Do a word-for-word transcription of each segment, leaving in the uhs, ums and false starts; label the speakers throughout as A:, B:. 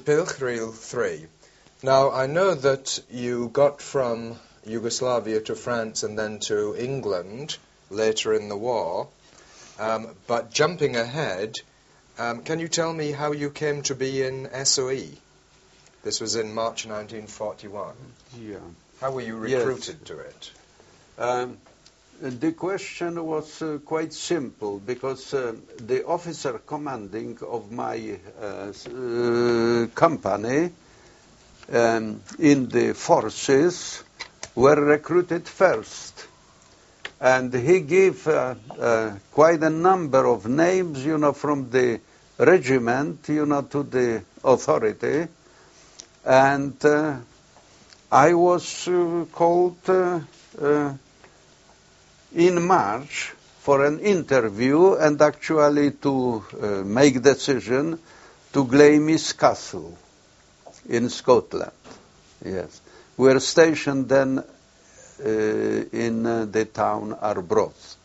A: Pilchril three. Now, I know that you got from Yugoslavia to France and then to England later in the war, um, but jumping ahead, um, can you tell me how you came to be in S O E? This was in March nineteen forty-one.
B: Yeah.
A: How were you recruited
B: Yes.
A: to it?
B: Um, the question was uh, quite simple because uh, the officer commanding of my uh, uh, company um, in the forces were recruited first. And he gave uh, uh, quite a number of names, you know, from the regiment, you know, to the authority. And uh, I was uh, called uh, uh, in March for an interview and actually to uh, make decision to Glamis Castle in Scotland. Yes. We were stationed then uh, in uh, the town Arbroath.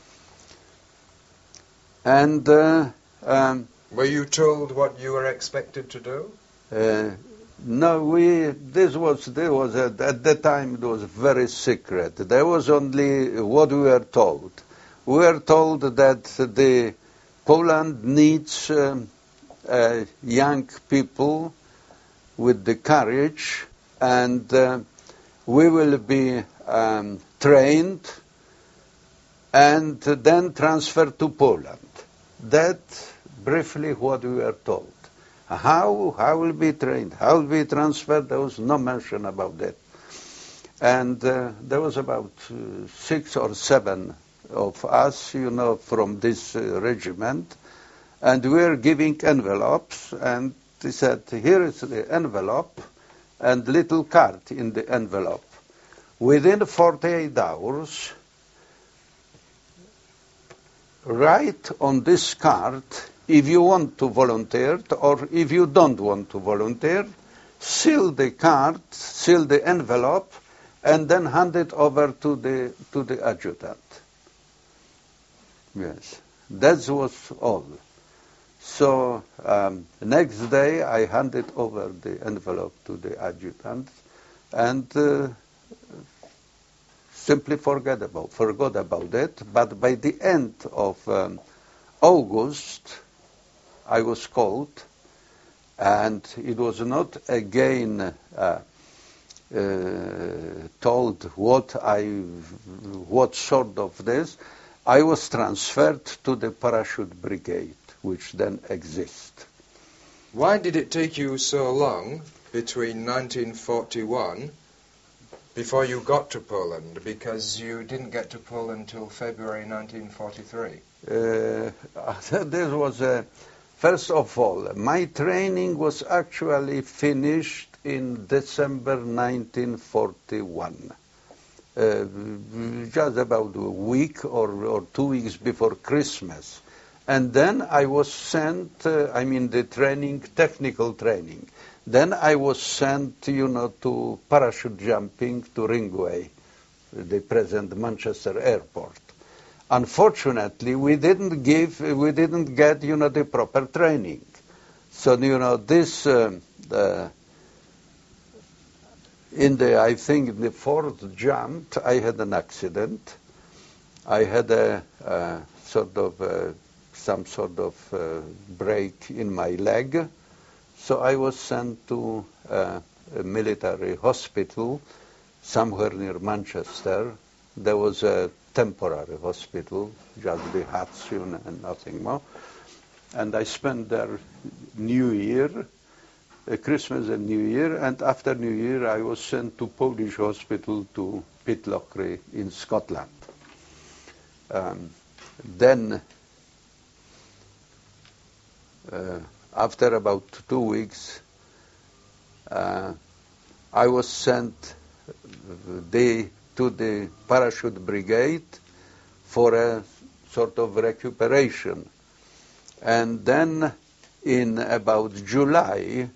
B: And uh, um,
A: Were you told what you were expected to do?
B: uh, no, we. This was there was a, at the time it was very secret. There was only what we were told. We were told that the Poland needs um, uh, young people with the courage, and uh, we will be um, trained and then transferred to Poland. That briefly what we were told. How how will be trained? How will be transferred? There was no mention about that. And uh, there was about uh, six or seven of us, you know, from this uh, regiment, and we were giving envelopes, and they said, here is the envelope, and little card in the envelope. Within forty-eight hours, write on this card if you want to volunteer or if you don't want to volunteer, seal the card, seal the envelope, and then hand it over to the to the adjutant. Yes, that was all. So um, the next day I handed over the envelope to the adjutant and uh, simply forget about forgot about it. But by the end of um, August, I was called, and it was not again uh, uh, told what I, what sort of this. I was transferred to the parachute brigade, which then exists.
A: Why did it take you so long between nineteen forty-one before you got to Poland? Because you didn't get to Poland till February nineteen forty-three.
B: Uh, this was a First of all, my training was actually finished in December nineteen forty-one, uh, just about a week or, or two weeks before Christmas. And then I was sent, uh, I mean the training, technical training. Then I was sent, you know, to parachute jumping to Ringway, the present Manchester Airport. Unfortunately, we didn't give, we didn't get, you know, the proper training. So, you know, this, uh, uh, in the, I think, in the fourth jump, I had an accident. I had a, uh, sort of, uh, some sort of uh, break in my leg. So I was sent to uh, a military hospital somewhere near Manchester. There was a temporary hospital, just the huts, you know, and nothing more. And I spent there New Year, uh, Christmas and New Year, and after New Year I was sent to Polish hospital to Pitlochry in Scotland. Um, then, uh, after about two weeks, uh, I was sent the to the parachute brigade for a sort of recuperation. And then in about July,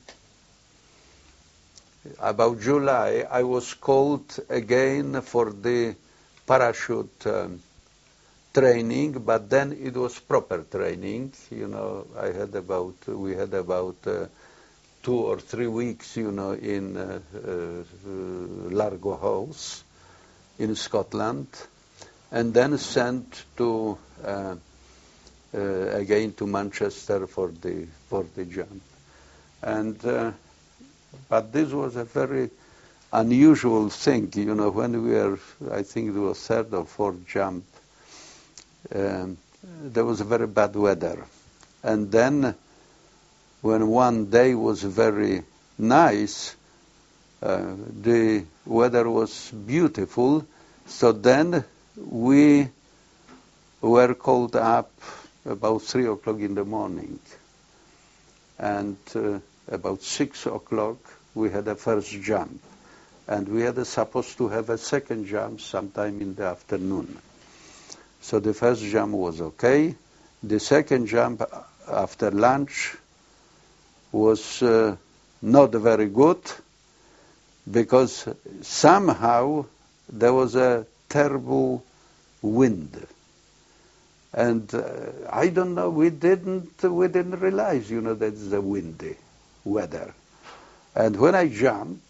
B: about July, I was called again for the parachute um, training, but then it was proper training. You know, I had about, we had about uh, two or three weeks, you know, in uh, uh, Largo House in Scotland, and then sent to uh, uh, again to Manchester for the for the jump. And uh, but this was a very unusual thing, you know. When we were, I think it was third or fourth jump, um, there was very bad weather, and then when one day was very nice, uh, the weather was beautiful, so then we were called up about three o'clock in the morning, and uh, about six o'clock we had a first jump, and we had supposed to have a second jump sometime in the afternoon. So the first jump was okay. The second jump after lunch was uh, not very good, because somehow there was a terrible wind, and uh, I don't know. We didn't we didn't realize, you know, that it's a windy weather. And when I jumped,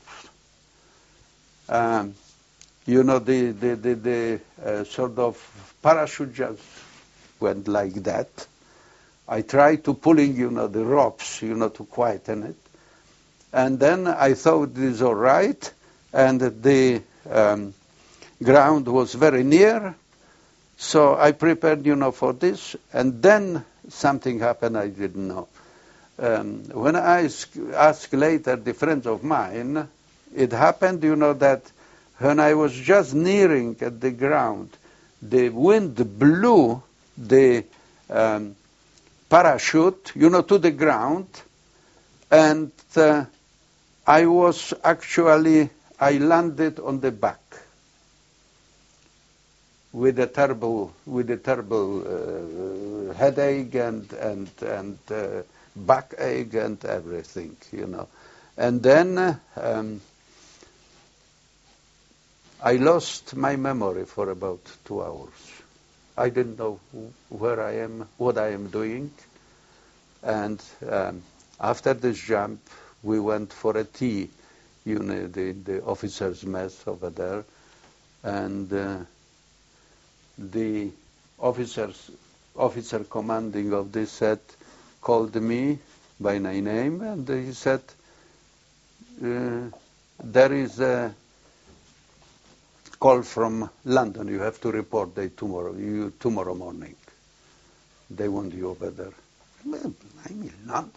B: um, you know, the the the, the uh, sort of parachute just went like that. I tried to pulling, you know, the ropes, you know, to quieten it. And then I thought it is all right, and the um, ground was very near, so I prepared, you know, for this, and then something happened I didn't know. Um, when I asked, asked later the friends of mine, it happened, you know, that when I was just nearing at the ground, the wind blew the um, parachute, you know, to the ground, and uh, I was actually, I landed on the back with a terrible, with a terrible uh, headache and and and uh, backache and everything, you know. And then um, I lost my memory for about two hours. I didn't know where I am, what I am doing. And um, after this jump, we went for a tea, you know, the, the officers' mess over there. And uh, the officers, officer commanding of this set called me by my name, and he said, uh, there is a call from London. You have to report there tomorrow, you, tomorrow morning. They want you over there. Well, I'm in London.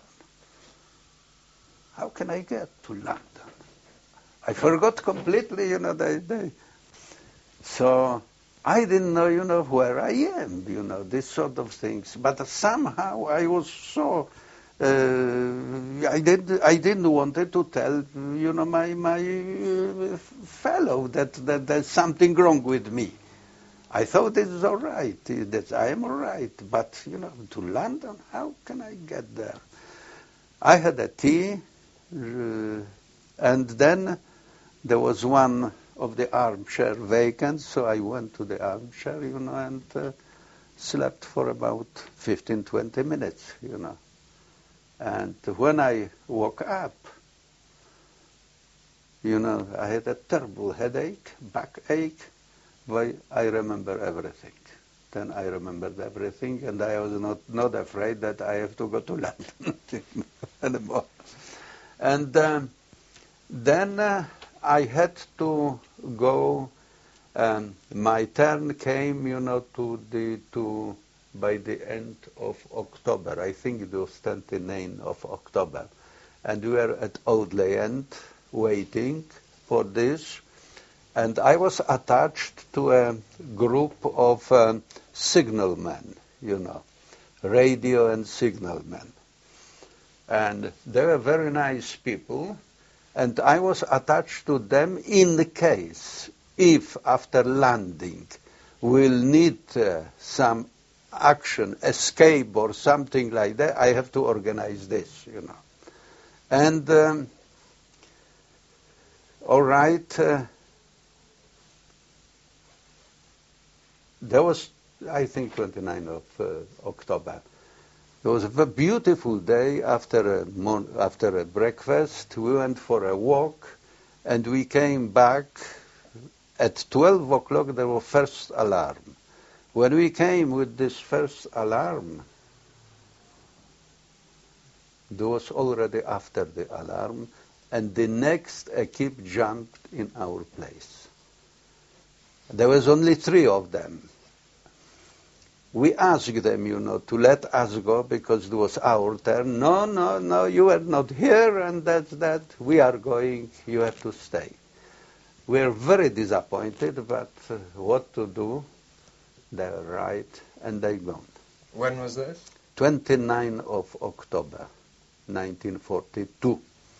B: How can I get to London? I forgot completely, you know, they, they. So I didn't know, you know, where I am, you know, this sort of things. But somehow I was so, uh, I didn't, I didn't want to tell, you know, my my uh, fellow that, that there's something wrong with me. I thought it was all right, that I am all right, but, you know, to London, how can I get there? I had a tea, uh, and then there was one of the armchair vacant, so I went to the armchair, you know, and uh, slept for about fifteen, twenty minutes, you know. And when I woke up, you know, I had a terrible headache, backache, but I remember everything. Then I remembered everything, and I was not, not afraid that I have to go to London anymore. And um, then uh, I had to go. Um, my turn came, you know, to the to by the end of October. I think it was twenty-ninth of October, and we were at Audley End waiting for this. And I was attached to a group of um, signalmen, you know, radio and signalmen. And they were very nice people, and I was attached to them in the case if after landing we'll need uh, some action, escape or something like that, I have to organize this, you know. And um, all right, uh, there was, I think, twenty-ninth of uh, October. It was a beautiful day. After a, mon- after a breakfast, we went for a walk, and we came back. At twelve o'clock, there was first alarm. When we came with this first alarm, it was already after the alarm, and the next equipe jumped in our place. There was only three of them. We asked them, you know, to let us go because it was our turn. No, no, no, you are not here, and that's that. We are going, you have to stay. We are very disappointed, but uh, what to do? They were right, and they gone.
A: When was this?
B: twenty-ninth of October, nineteen forty-two.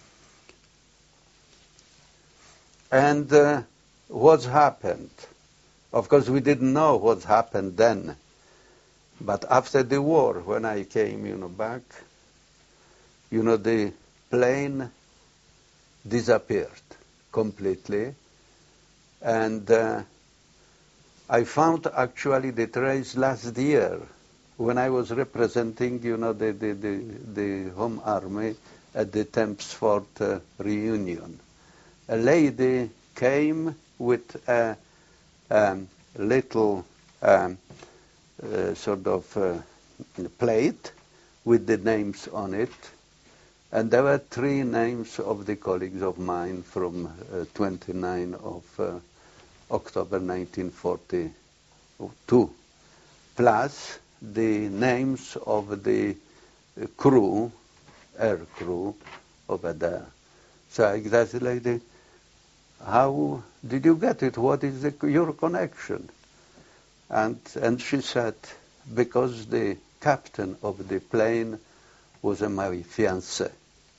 B: And uh, what happened? Of course, we didn't know what happened then. But after the war, when I came, you know, back, you know, the plane disappeared completely. And uh, I found actually the trace last year when I was representing, you know, the, the, the, the Home Army at the Thamesford uh, reunion. A lady came with a um, little um, uh, sort of uh, plate with the names on it. And there were three names of the colleagues of mine from uh, twenty-ninth of uh, October nineteen forty-two, plus the names of the crew, air crew over there. So I asked the lady, how did you get it? What is the, your connection? And, and she said, because the captain of the plane was my fiancé.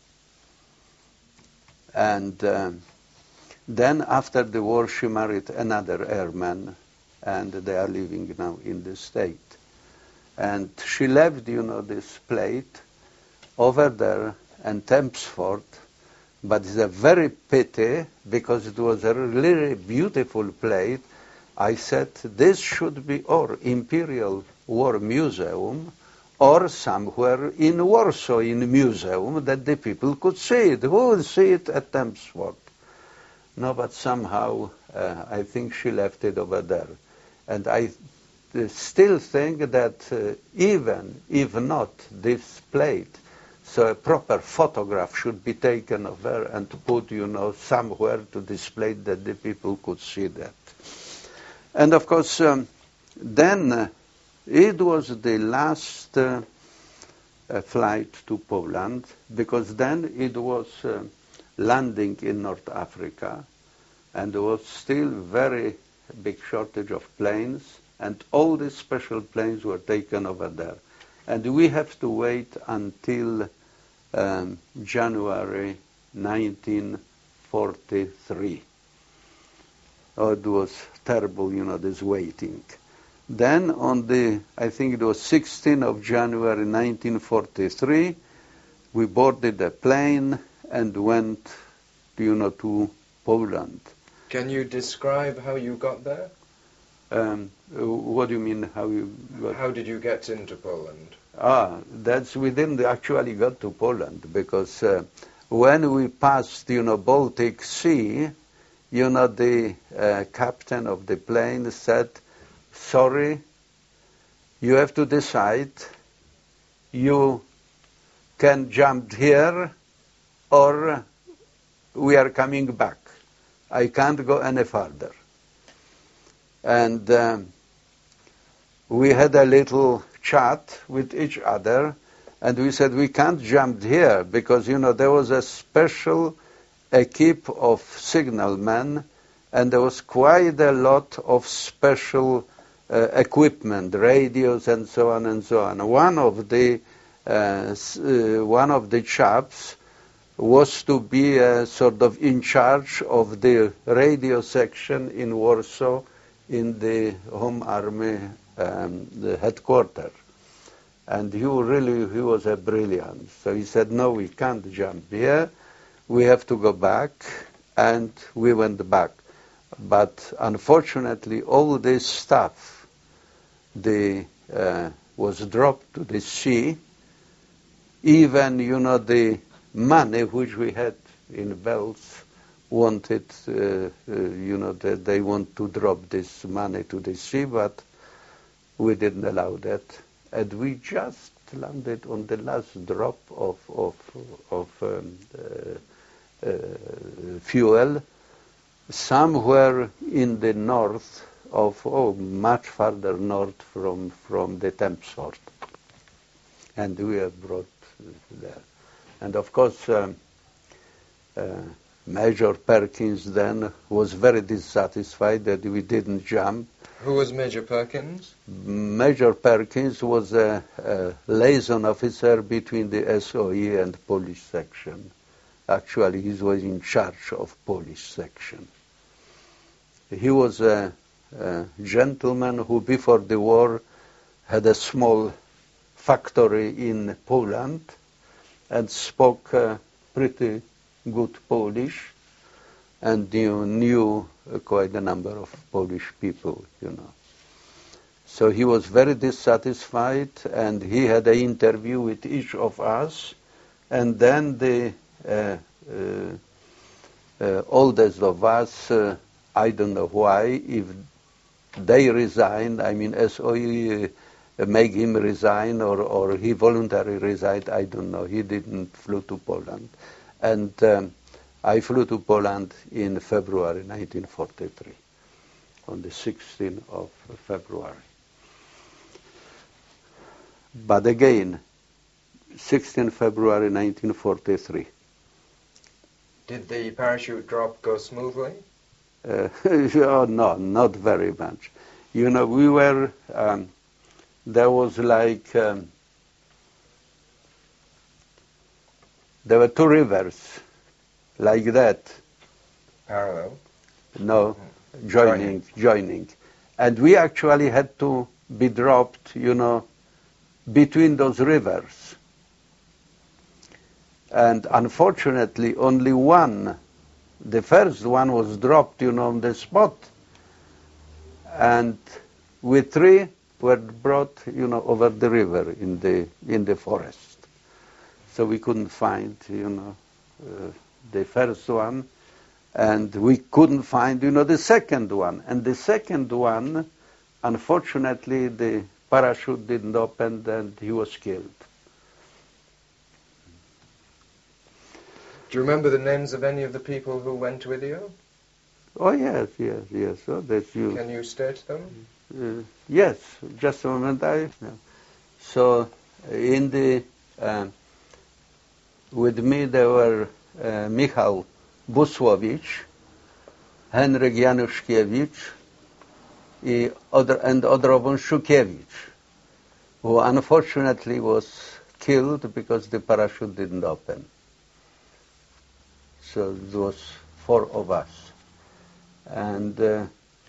B: And um, then after the war, she married another airman, and they are living now in the State. And she left, you know, this plate over there in Thamesford, but it's a very pity because it was a really beautiful plate. I said, this should be or Imperial War Museum or somewhere in Warsaw in a museum that the people could see it. Who will see it at Thamesford? No, but somehow uh, I think she left it over there. And I uh, still think that uh, even if not this plate, so a proper photograph should be taken of her and put, you know, somewhere to display that the people could see that. And of course, um, then uh, it was the last uh, uh, flight to Poland, because then it was uh, landing in North Africa, and there was still very big shortage of planes, and all these special planes were taken over there. And we have to wait until um, January nineteen forty-three. Oh, it was terrible, you know, this waiting. Then on the, I think it was sixteenth of January nineteen forty-three, we boarded a plane and went, you know, to Poland.
A: Can you describe how you got there?
B: Um, what do you mean, how you got?
A: How did you get into Poland?
B: Ah, that's, we didn't actually got to Poland, because uh, when we passed, you know, Baltic Sea, you know, the uh, captain of the plane said, sorry, you have to decide, you can jump here or we are coming back. I can't go any further. And um, we had a little chat with each other, and we said we can't jump here because, you know, there was a special equipe of signalmen, and there was quite a lot of special uh, equipment, radios and so on and so on. One of the uh, uh, one of the chaps was to be uh, sort of in charge of the radio section in Warsaw in the Home Army um, the headquarters. And he really, he was a brilliant. So he said, no, we can't jump here. We have to go back. And we went back. But unfortunately, all this stuff the, uh, was dropped to the sea, even, you know, the money which we had in belts wanted, uh, uh, you know, that they want to drop this money to the sea, but we didn't allow that. And we just landed on the last drop of, of, of um, uh, uh, fuel somewhere in the north of, oh, much farther north from, from the Thames port. And we were brought there. And of course, um, uh, Major Perkins then was very dissatisfied that we didn't jump.
A: Who was Major Perkins?
B: Major Perkins was a, a liaison officer between the S O E and Polish section. Actually, he was in charge of Polish section. He was a, a gentleman who, before the war, had a small factory in Poland and spoke uh, pretty good Polish and knew, knew uh, quite a number of Polish people, you know. So he was very dissatisfied, and he had an interview with each of us, and then the uh, uh, uh, oldest of us, uh, I don't know why, if they resigned, I mean S O E uh, make him resign, or, or he voluntarily resigned, I don't know. He didn't flew to Poland. And um, I flew to Poland in February nineteen forty-three, on the sixteenth of February. But again, sixteenth February nineteen forty-three.
A: Did the parachute drop go smoothly?
B: Uh, oh, no, not very much. You know, we were, um, there was like, um, there were two rivers like that.
A: Parallel?
B: No, joining, joining. And we actually had to be dropped, you know, between those rivers. And unfortunately, only one, the first one was dropped, you know, on the spot. And we three were brought, you know, over the river in the, in the forest. So we couldn't find, you know, uh, the first one. And we couldn't find, you know, the second one. And the second one, unfortunately, the parachute didn't open and he was killed.
A: Do you remember the names of any of the people who went with you?
B: Oh, yes, yes, yes. Oh, that's you.
A: Can you state them?
B: Uh, yes, just a moment. I, yeah. So, in the, uh, with me there were uh, Michał Busłowicz, Henryk Januszkiewicz, and Odrobon Szukiewicz, who unfortunately was killed because the parachute didn't open. So it was four of us. And uh,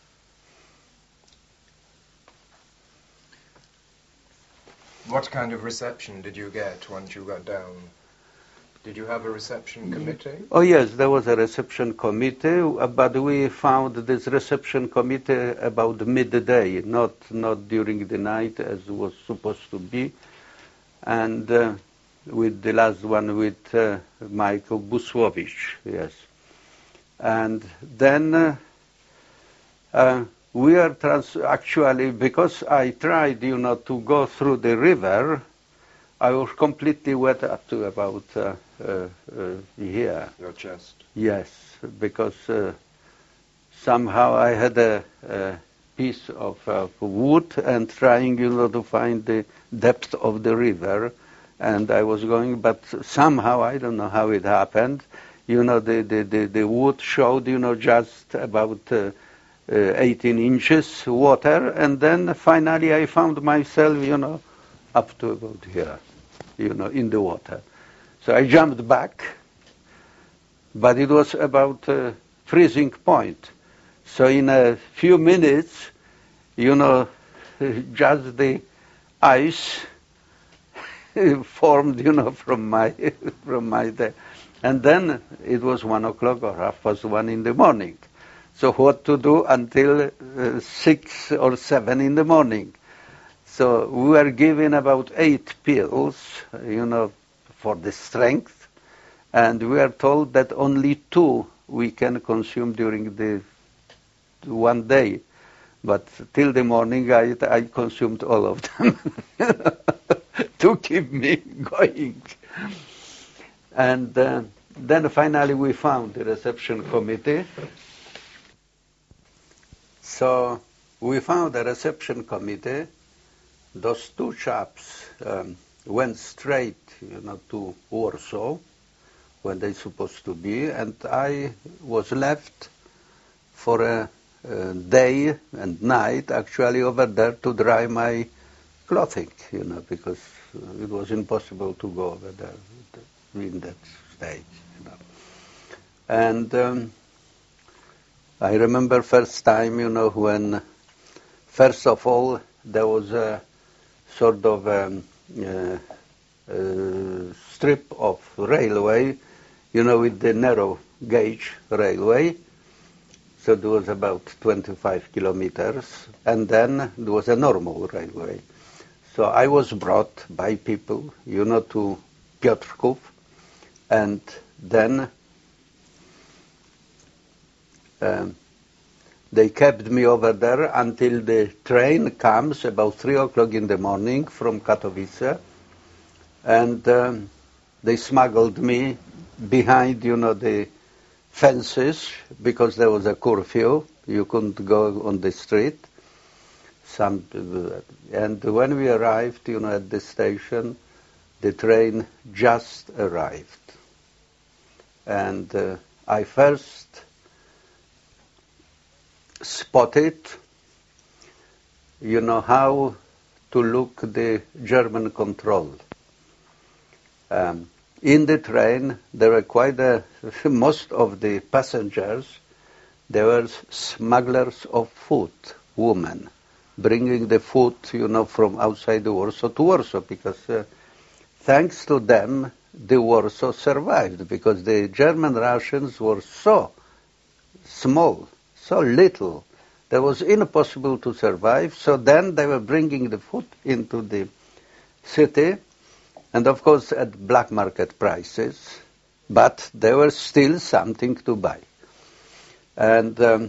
A: what kind of reception did you get once you got down? Did you have a reception committee?
B: Oh yes, there was a reception committee, but we found this reception committee about midday, not not during the night as was supposed to be. And uh, with the last one with uh, Michael Busłowicz, yes. And then uh, uh, we are trans actually, because I tried, you know, to go through the river, I was completely wet up to about uh, uh, uh, here.
A: Your chest?
B: Yes, because uh, somehow I had a, a piece of uh, wood and trying, you know, to find the depth of the river. And I was going, but somehow, I don't know how it happened, you know, the, the, the, the wood showed, you know, just about uh, uh, eighteen inches water, and then finally I found myself, you know, up to about here, you know, in the water. So I jumped back, but it was about uh, freezing point. So in a few minutes, you know, just the ice formed, you know, from my from my day. And then it was one o'clock or half past one in the morning. So what to do until uh, six or seven in the morning? So we were given about eight pills, you know, for the strength, and we are told that only two we can consume during the one day. But till the morning, I, I consumed all of them to keep me going. And uh, then finally we found the reception committee. So we found a reception committee. Those two chaps um, went straight, you know, to Warsaw when they supposed to be, and I was left for a, a day and night actually over there to dry my clothing, you know, because it was impossible to go over there in that stage, you know. And um, I remember first time, you know, when first of all there was a sort of um, uh, uh, strip of railway, you know, with the narrow gauge railway. So there was about twenty-five kilometers, and then there was a normal railway. So I was brought by people, you know, to Piotrków, and then um, they kept me over there until the train comes about three o'clock in the morning from Katowice, and um, they smuggled me behind, you know, the fences because there was a curfew. You couldn't go on the street. Some, and when we arrived, you know, at the station, the train just arrived, and uh, I first spotted, you know, how to look the German control. Um, in the train, there were quite a, most of the passengers, there were smugglers of food, women, bringing the food, you know, from outside the Warsaw to Warsaw, because uh, thanks to them, the Warsaw survived, because the German rations were so small, so little, that was impossible to survive. So then they were bringing the food into the city, and of course at black market prices, but there was still something to buy. And um,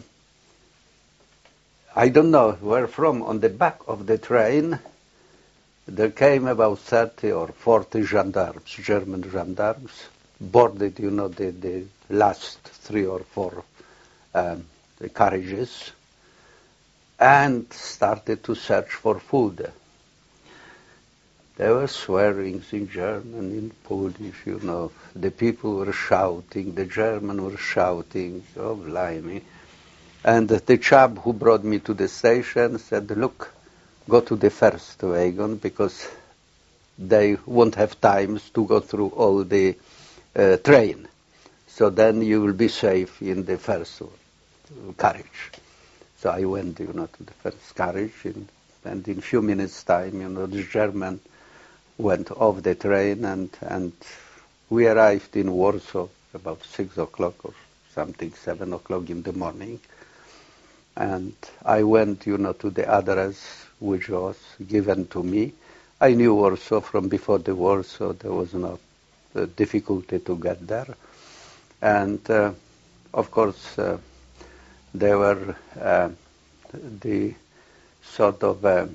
B: I don't know where from, on the back of the train, there came about thirty or forty gendarmes, German gendarmes, boarded, you know, the, the last three or four um, the carriages, and started to search for food. There were swearings in German, in Polish, you know. The people were shouting, the German were shouting, oh, blimey. And the chap who brought me to the station said, look, go to the first wagon, because they won't have times to go through all the uh, train. So then you will be safe in the first carriage. So I went, you know, to the first carriage, in, and in a few minutes' time, you know, the German went off the train, and, and we arrived in Warsaw about six o'clock or something, seven o'clock in the morning. And I went, you know, to the address which was given to me. I knew Warsaw from before the war, so there was no uh, difficulty to get there. And, uh, of course, uh, there were uh, the sort of uh,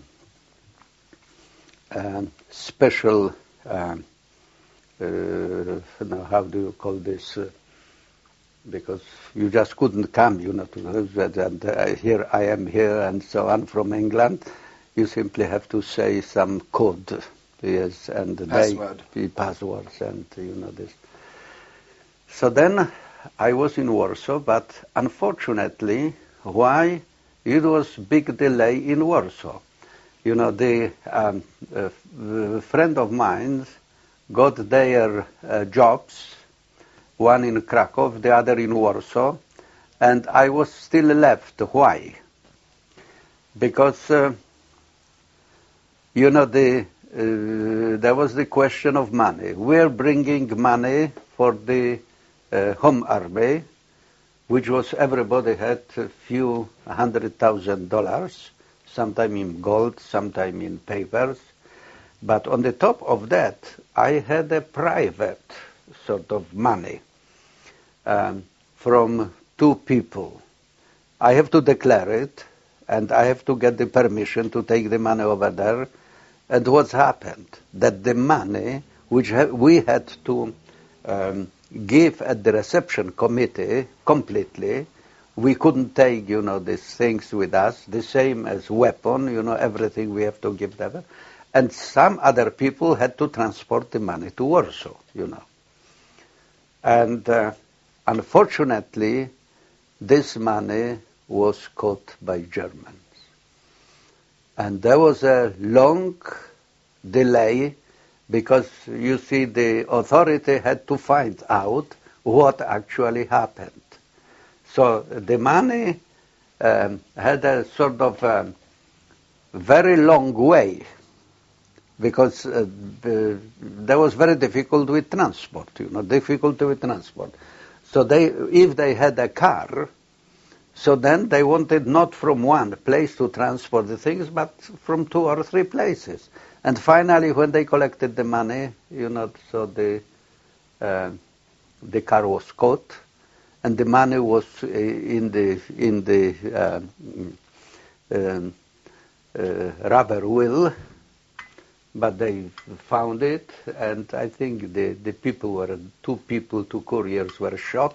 B: uh, special, uh, uh, how do you call this, uh, because you just couldn't come, you know, to that, and uh, here I am here and so on from England. You simply have to say some code, yes, and
A: password.
B: They, passwords, and you know this. So then I was in Warsaw, but unfortunately, why? It was big delay in Warsaw. You know, the um, uh, friend of mine got their uh, jobs, one in Krakow, the other in Warsaw, and I was still left. Why? Because, uh, you know, the, uh, there was the question of money. We're bringing money for the uh, Home Army, which was, everybody had a few hundred thousand dollars, sometime in gold, sometime in papers. But on the top of that, I had a private sort of money um, from two people. I have to declare it, and I have to get the permission to take the money over there. And what's happened? That the money, which ha- we had to um, give at the reception committee completely, we couldn't take, you know, these things with us, the same as weapon, you know, everything we have to give them. And some other people had to transport the money to Warsaw, you know. And uh, unfortunately, this money was caught by Germans. And there was a long delay because, you see, the authority had to find out what actually happened. So the money um, had a sort of um, very long way because uh, the, that was very difficult with transport, you know, difficulty with transport. So they, if they had a car, so then they wanted not from one place to transport the things, but from two or three places. And finally, when they collected the money, you know, so the uh, the car was caught, and the money was uh, in the in the uh, um, uh, rubber wheel. But they found it, and I think the, the people were, two people, two couriers were shot,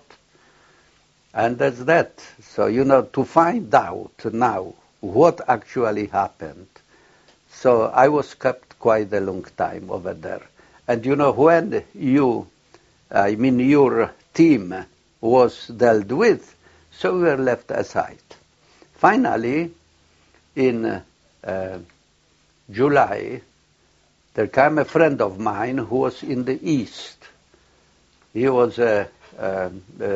B: and that's that. So, you know, to find out now what actually happened. So I was kept quite a long time over there. And, you know, when you, I mean, your team was dealt with, so we were left aside. Finally, in uh, July, there came a friend of mine who was in the East. He was uh, uh, uh,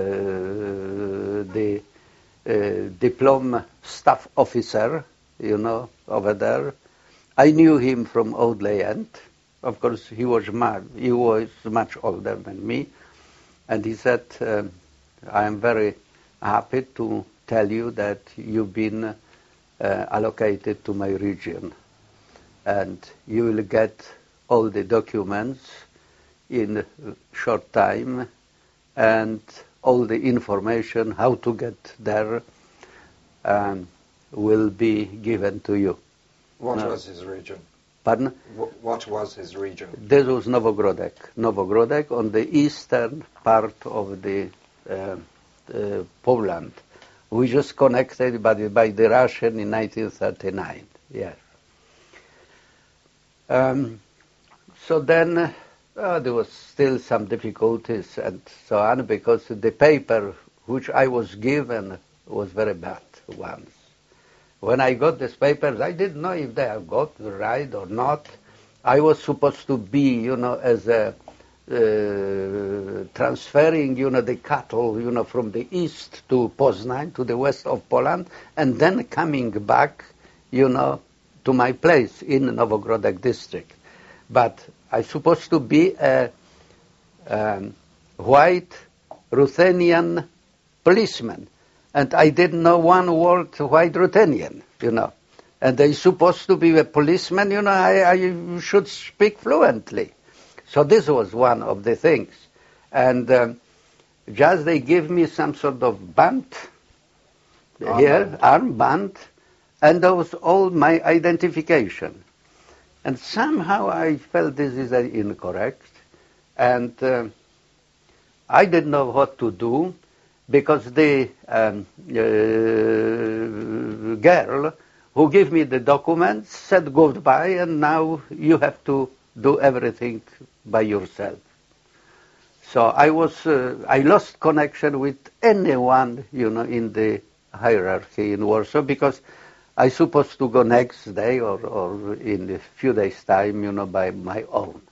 B: the uh, diploma staff officer, you know, over there. I knew him from Old Land. Of course, he was, much, he was much older than me. And he said, um, I am very happy to tell you that you've been uh, allocated to my region. And you will get all the documents in a short time and all the information how to get there um, will be given to you.
A: What
B: no.
A: was his region?
B: Pardon?
A: W- what was his region?
B: This was Novogrodek. Novogrodek on the eastern part of the uh, uh, Poland, which was connected by the, by the Russian in nineteen thirty-nine. Yes. Um, so then uh, there was still some difficulties and so on because the paper which I was given was very bad once. When I got these papers, I didn't know if they have got right or not. I was supposed to be, you know, as a uh, transferring, you know, the cattle, you know, from the east to Poznań, to the west of Poland, and then coming back, you know, to my place in Novogrodek district. But I supposed to be a um, white Ruthenian policeman. And I didn't know one word white Ruthenian, you know. And they supposed to be a policeman, you know, I, I should speak fluently. So this was one of the things. And um, just they give me some sort of band
A: Armband.
B: here, armband, and that was all my identification. And somehow I felt this is uh, incorrect. And uh, I didn't know what to do because the um, uh, girl who gave me the documents said goodbye and now you have to do everything by yourself. So I was, uh, I lost connection with anyone, you know, in the hierarchy in Warsaw because I supposed to go next day or, or in a few days' time, you know, by my own.